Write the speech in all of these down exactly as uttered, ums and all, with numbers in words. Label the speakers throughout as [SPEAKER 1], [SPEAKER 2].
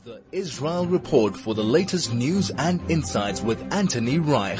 [SPEAKER 1] The Israel Report for the latest news and insights with Anthony Reich.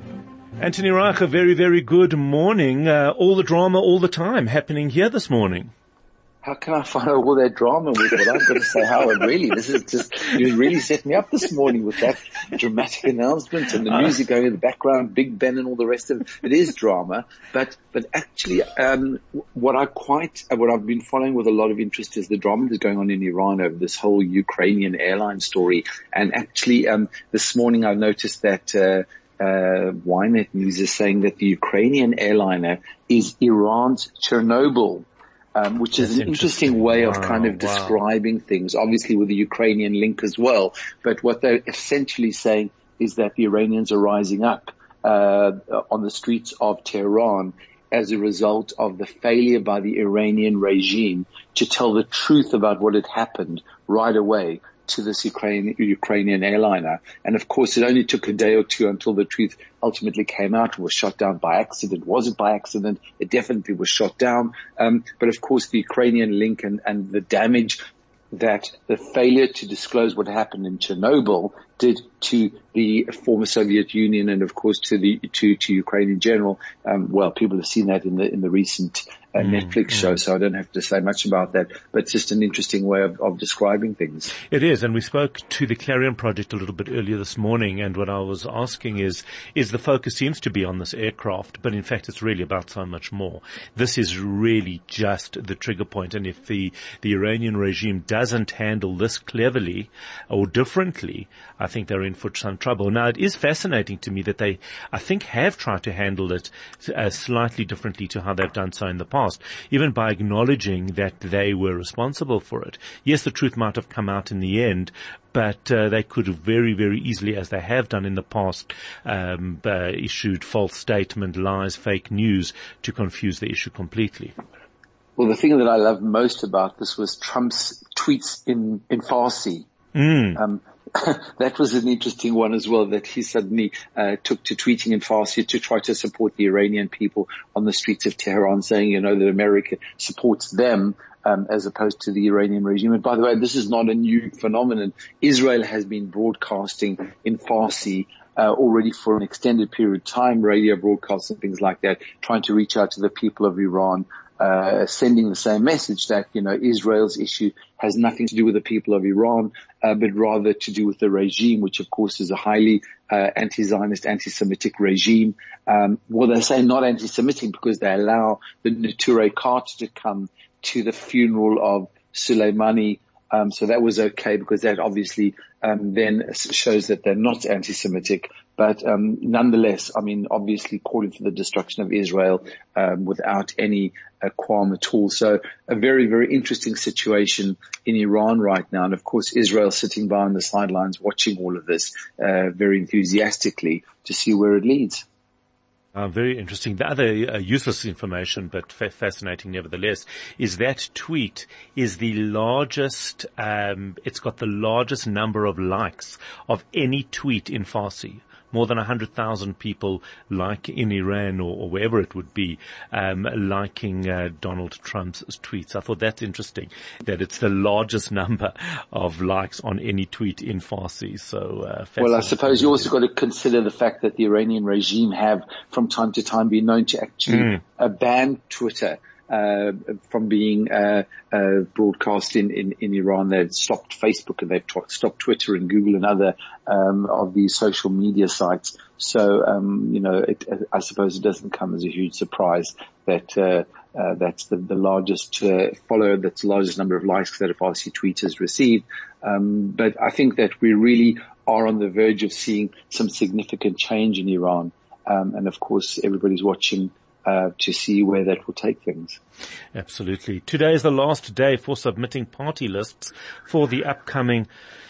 [SPEAKER 2] Anthony Reich, a very, very good morning. Uh, all the drama all the time happening here this morning.
[SPEAKER 3] How can I follow all that drama with what I've got to say, Howard? Really, this is just, you really set me up this morning with that dramatic announcement and the music going in the background, Big Ben and all the rest of it. It is drama, but, but actually, um, what I quite, what I've been following with a lot of interest is the drama that's going on in Iran over this whole Ukrainian airline story. And actually, um, this morning I noticed that, uh, uh, Ynet News is saying that the Ukrainian airliner is Iran's Chernobyl. Um, which is
[SPEAKER 2] That's
[SPEAKER 3] an interesting way of
[SPEAKER 2] wow,
[SPEAKER 3] kind of
[SPEAKER 2] wow.
[SPEAKER 3] describing things, obviously with the Ukrainian link as well. But what they're essentially saying is that the Iranians are rising up uh, on the streets of Tehran as a result of the failure by the Iranian regime to tell the truth about what had happened right away to this Ukrainian, Ukrainian airliner. And of course, it only took a day or two until the truth ultimately came out. It was shot down by accident. Was it by accident? It definitely was shot down. Um, but of course, the Ukrainian link and, and the damage that the failure to disclose what happened in Chernobyl did to the former Soviet Union and of course to the, to, to Ukraine in general. Um, well, people have seen that in the, in the recent uh, mm, Netflix mm. show, so I don't have to say much about that, but it's just an interesting way of, of describing things.
[SPEAKER 2] It is, and we spoke to the Clarion Project a little bit earlier this morning, and what I was asking is, is the focus seems to be on this aircraft, but in fact it's really about so much more. This is really just the trigger point, and if the, the Iranian regime doesn't handle this cleverly or differently, I think they're in for some trouble. Now, it is fascinating to me that they, I think, have tried to handle it uh, slightly differently to how they've done so in the past, even by acknowledging that they were responsible for it. Yes, the truth might have come out in the end, but uh, they could have very, very easily, as they have done in the past, um, uh, issued false statement, lies, fake news to confuse the issue completely.
[SPEAKER 3] Well, the thing that I loved most about this was Trump's tweets in, in Farsi.
[SPEAKER 2] Mm.
[SPEAKER 3] Um, that was an interesting one as well, that he suddenly uh, took to tweeting in Farsi to try to support the Iranian people on the streets of Tehran, saying, you know, that America supports them um, as opposed to the Iranian regime. And by the way, this is not a new phenomenon. Israel has been broadcasting in Farsi Uh, already for an extended period of time, radio broadcasts and things like that, trying to reach out to the people of Iran, uh, sending the same message that, you know, Israel's issue has nothing to do with the people of Iran, uh, but rather to do with the regime, which of course is a highly uh, anti-Zionist, anti-Semitic regime. Um, well, they say not anti-Semitic because they allow the Neturei cart to come to the funeral of Soleimani. Um, so that was okay because that obviously um, then shows that they're not anti-Semitic. But um, nonetheless, I mean, obviously calling for the destruction of Israel um, without any uh, qualm at all. So a very, very interesting situation in Iran right now. And of course, Israel sitting by on the sidelines watching all of this uh, very enthusiastically to see where it leads.
[SPEAKER 2] Uh, very interesting. The other uh, useless information, but fa- fascinating nevertheless, is that tweet is the largest, um, it's got the largest number of likes of any tweet in Farsi. More than one hundred thousand people like in Iran or, or wherever it would be, um, liking uh, Donald Trump's tweets. I thought that's interesting, that it's the largest number of likes on any tweet in Farsi. So, uh,
[SPEAKER 3] well, I suppose you also got to consider the fact that the Iranian regime have from time to time been known to actually mm. uh, ban Twitter. Uh, from being, uh, uh, broadcast in, in, in Iran. They've stopped Facebook and they've t- stopped Twitter and Google and other, um, of these social media sites. So, um, you know, it, I suppose it doesn't come as a huge surprise that, uh, uh, that's the, the largest, uh, follower, that's the largest number of likes that a Farsi tweet has received. Um, but I think that we really are on the verge of seeing some significant change in Iran. Um, and of course, everybody's watching Uh, to see where that will take things.
[SPEAKER 2] Absolutely. Today is the last day for submitting party lists for the upcoming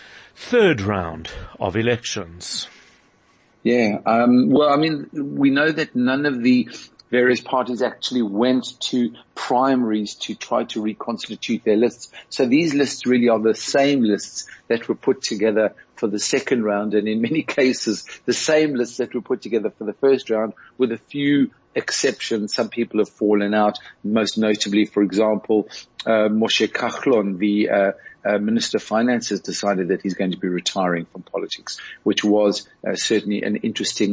[SPEAKER 2] third round of elections.
[SPEAKER 3] Yeah. Um, well, I mean, we know that none of the various parties actually went to primaries to try to reconstitute their lists. So these lists really are the same lists that were put together for the second round, and in many cases, the same lists that were put together for the first round, with a few exceptions. Some people have fallen out, most notably, for example, uh, Moshe Kachlon, the uh, uh, Minister of Finance has decided that he's going to be retiring from politics, which was uh, certainly an interesting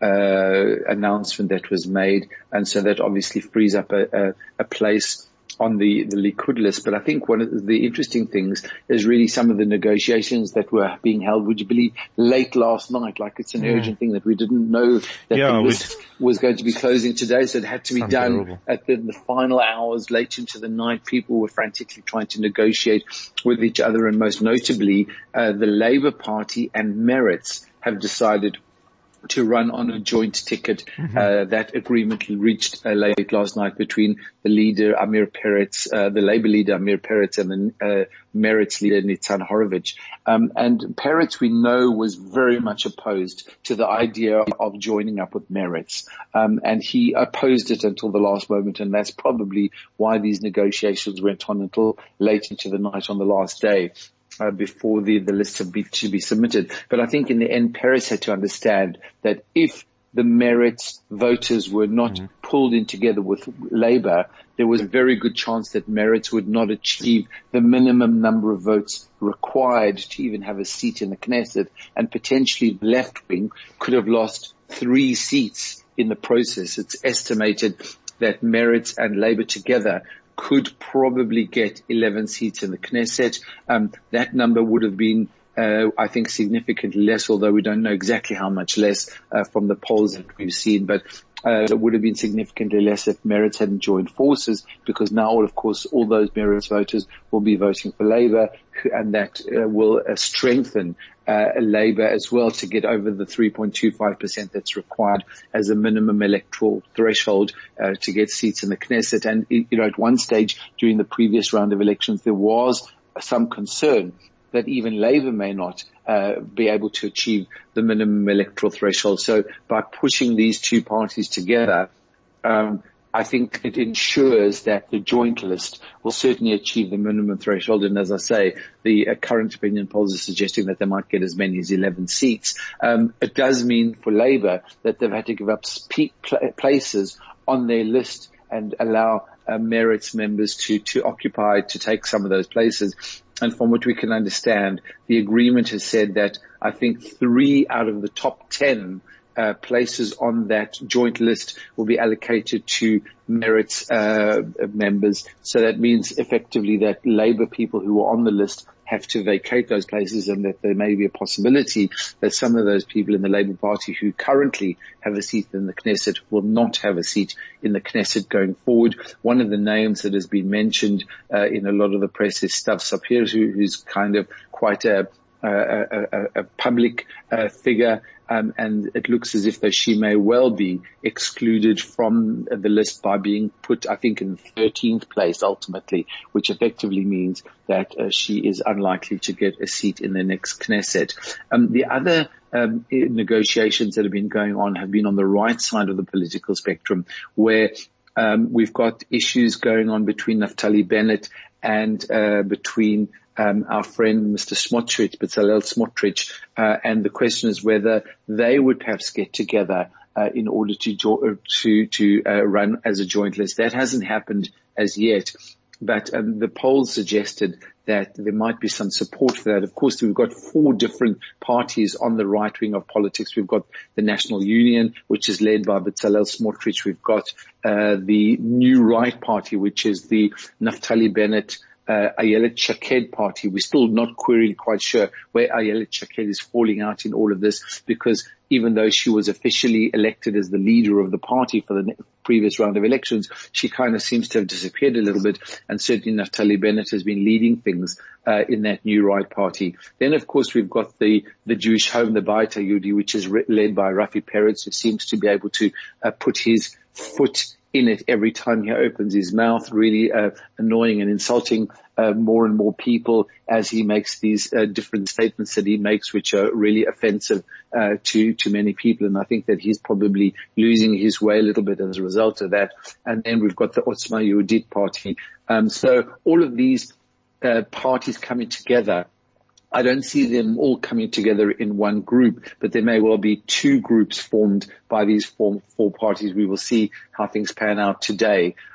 [SPEAKER 3] uh, announcement that was made. And so that obviously frees up a, a, a place on the, the Likud list. But I think one of the interesting things is really some of the negotiations that were being held, would you believe, late last night. Like it's an mm. urgent thing that we didn't know that
[SPEAKER 2] yeah,
[SPEAKER 3] the list was going to be closing today. So it had to be done terrible. at the, the final hours, late into the night. People were frantically trying to negotiate with each other. And most notably, uh, the Labour Party and Meretz have decided to run on a joint ticket. Mm-hmm. Uh, that agreement reached uh, late last night between the leader, Amir Peretz, uh, the Labour leader, Amir Peretz, and the uh, Meretz leader, Nitzan Horowitz. Um, and Peretz, we know, was very much opposed to the idea of joining up with Meretz. Um, and he opposed it until the last moment, and that's probably why these negotiations went on until late into the night on the last day. Uh, before the, the list to be, to be submitted. But I think in the end, Peretz had to understand that if the Meretz voters were not mm-hmm. pulled in together with Labour, there was a very good chance that Meretz would not achieve the minimum number of votes required to even have a seat in the Knesset, and potentially the left wing could have lost three seats in the process. It's estimated that Meretz and Labour together could probably get eleven seats in the Knesset. Um, that number would have been, uh, I think, significantly less, although we don't know exactly how much less uh, from the polls that we've seen. But uh, it would have been significantly less if Meretz hadn't joined forces, because now, of course, all those Meretz voters will be voting for Labour, and that uh, will uh, strengthen Uh, Labour as well to get over the three point two five percent that's required as a minimum electoral threshold uh, to get seats in the Knesset. And, you know, at one stage during the previous round of elections, there was some concern that even Labour may not uh, be able to achieve the minimum electoral threshold. So by pushing these two parties together, um, I think it ensures that the joint list will certainly achieve the minimum threshold. And as I say, the uh, current opinion polls are suggesting that they might get as many as eleven seats. Um, it does mean for Labour that they've had to give up spe- pl- places on their list and allow uh, Meretz members to, to occupy, to take some of those places. And from what we can understand, the agreement has said that I think three out of the top ten Uh, places on that joint list will be allocated to Meretz uh, members. So that means effectively that Labour people who are on the list have to vacate those places, and that there may be a possibility that some of those people in the Labour Party who currently have a seat in the Knesset will not have a seat in the Knesset going forward. One of the names that has been mentioned uh, in a lot of the press is Stav Sapir, who, who's kind of quite a, a, a, a public uh, figure. Um, and it looks as if though she may well be excluded from the list by being put, I think, in thirteenth place ultimately, which effectively means that uh, she is unlikely to get a seat in the next Knesset. Um, the other um, negotiations that have been going on have been on the right side of the political spectrum, where um, we've got issues going on between Naftali Bennett and uh, between Um, our friend Mister Smotrich, Bezalel Smotrich, uh, and the question is whether they would perhaps get together uh, in order to jo- to to uh, run as a joint list. That hasn't happened as yet, but um, the polls suggested that there might be some support for that. Of course, we've got four different parties on the right wing of politics. We've got the National Union, which is led by Bezalel Smotrich. We've got uh, the New Right Party, which is the Naftali Bennett Uh, Ayelet Shaked party. We're still not quite, quite sure where Ayelet Shaked is falling out in all of this, because even though she was officially elected as the leader of the party for the ne- previous round of elections, she kind of seems to have disappeared a little bit, and certainly Naftali Bennett has been leading things uh, in that New Right party. Then, of course, we've got the, the Jewish Home, the Beit HaYehudi, which is re- led by Rafi Peretz, who seems to be able to uh, put his foot in it every time he opens his mouth, really uh, annoying and insulting uh, more and more people as he makes these uh, different statements that he makes, which are really offensive uh, to to many people. And I think that he's probably losing his way a little bit as a result of that. And then we've got the Otzma Yehudit party. Um, so all of these uh, parties coming together, I don't see them all coming together in one group, but there may well be two groups formed by these four, four parties. We will see how things pan out today.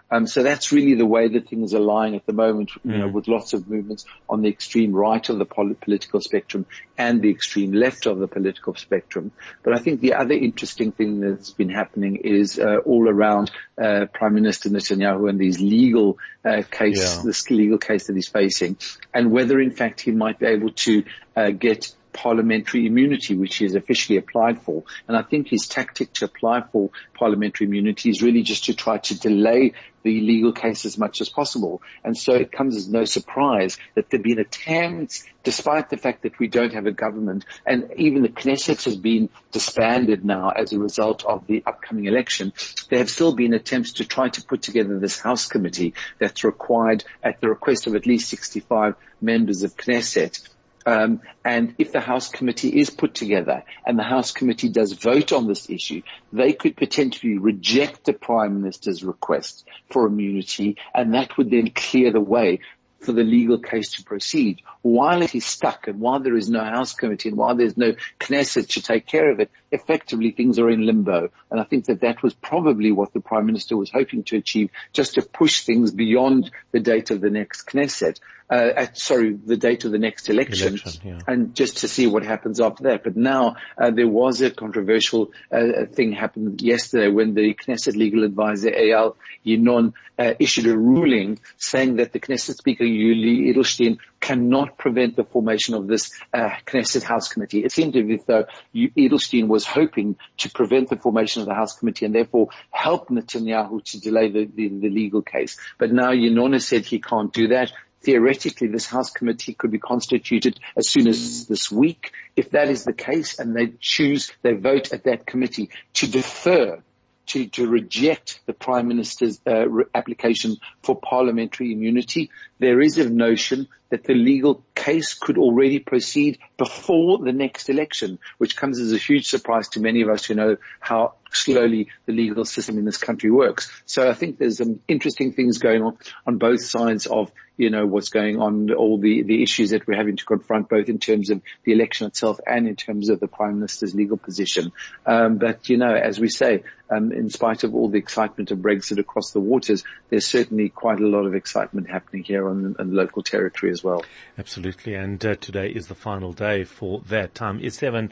[SPEAKER 3] Um, so that's really the way that things are lying at the moment, you
[SPEAKER 2] mm.
[SPEAKER 3] know, with lots of movements on the extreme right of the pol- political spectrum and the extreme left of the political spectrum. But I think the other interesting thing that's been happening is uh, all around uh, Prime Minister Netanyahu and these legal uh, case,
[SPEAKER 2] yeah.
[SPEAKER 3] this legal case that he's facing, and whether in fact he might be able to uh, get parliamentary immunity, which he has officially applied for. And I think his tactic to apply for parliamentary immunity is really just to try to delay the legal case as much as possible. And so it comes as no surprise that there have been attempts, despite the fact that we don't have a government, and even the Knesset has been disbanded now as a result of the upcoming election. There have still been attempts to try to put together this House committee that's required at the request of at least sixty-five members of Knesset. Um, and if the House committee is put together and the House committee does vote on this issue, they could potentially reject the Prime Minister's request for immunity, and that would then clear the way for the legal case to proceed. While it is stuck and while there is no House committee and while there's no Knesset to take care of it, effectively things are in limbo. And I think that that was probably what the Prime Minister was hoping to achieve, just to push things beyond the date of the next Knesset. Uh, at, sorry, the date of the next election,
[SPEAKER 2] election yeah.
[SPEAKER 3] and just to see what happens after that. But now uh, there was a controversial uh, thing happened yesterday when the Knesset legal advisor Eyal Yinon uh, issued a ruling saying that the Knesset Speaker Yuli Edelstein cannot prevent the formation of this uh, Knesset House Committee. It seemed as though Edelstein was hoping to prevent the formation of the House Committee and therefore help Netanyahu to delay the, the, the legal case. But now Yinon has said he can't do that. Theoretically, this House committee could be constituted as soon as this week. If that is the case and they choose, they vote at that committee to defer, to, to reject the Prime Minister's uh, re- application for parliamentary immunity, there is a notion that the legal case could already proceed before the next election, which comes as a huge surprise to many of us who know how slowly the legal system in this country works. So I think there's some interesting things going on on both sides of, you know, what's going on, all the, the issues that we're having to confront, both in terms of the election itself and in terms of the Prime Minister's legal position. Um, but, you know, as we say, um, in spite of all the excitement of Brexit across the waters, there's certainly quite a lot of excitement happening here on, on local territory as well.
[SPEAKER 2] Absolutely. And uh, today is the final day for that. Time is seven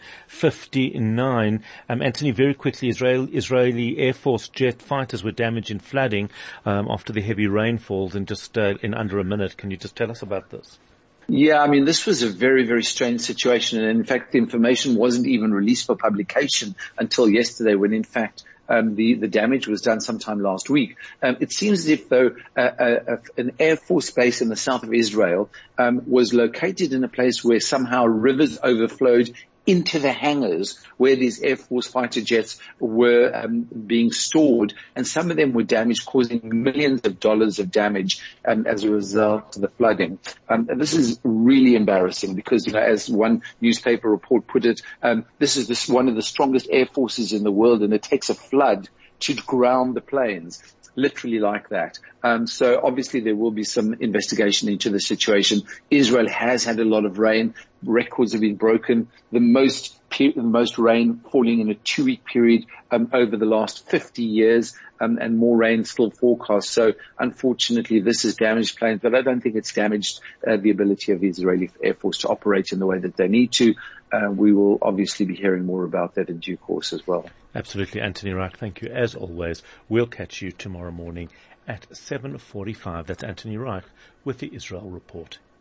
[SPEAKER 2] fifty-nine. Um, Anthony, very quickly, Israel, Israeli Air Force jet fighters were damaged in flooding um, after the heavy rainfalls in just uh, in under a minute. Can you just tell us about this?
[SPEAKER 3] Yeah, I mean, this was a very, very strange situation. And in fact, the information wasn't even released for publication until yesterday when, in fact, Um, the, the damage was done sometime last week. Um, it seems as if, though, uh, uh, an Air Force base in the south of Israel um, was located in a place where somehow rivers overflowed into the hangars where these Air Force fighter jets were um, being stored, and some of them were damaged, causing millions of dollars of damage um, as a result of the flooding. Um, and this is really embarrassing because, you know, as one newspaper report put it, um, this is this one of the strongest air forces in the world, and it takes a flood to ground the planes. Literally like that. Um, so obviously there will be some investigation into the situation. Israel has had a lot of rain. Records have been broken. The most, pe- the most rain falling in a two-week period um, over the last fifty years, um, and more rain still forecast. So unfortunately, this has damaged planes, but I don't think it's damaged uh, the ability of the Israeli Air Force to operate in the way that they need to. Uh, we will obviously be hearing more about that in due course as well.
[SPEAKER 2] Absolutely. Anthony Reich, thank you as always. We'll catch you tomorrow morning at seven forty-five. That's Anthony Reich with the Israel Report.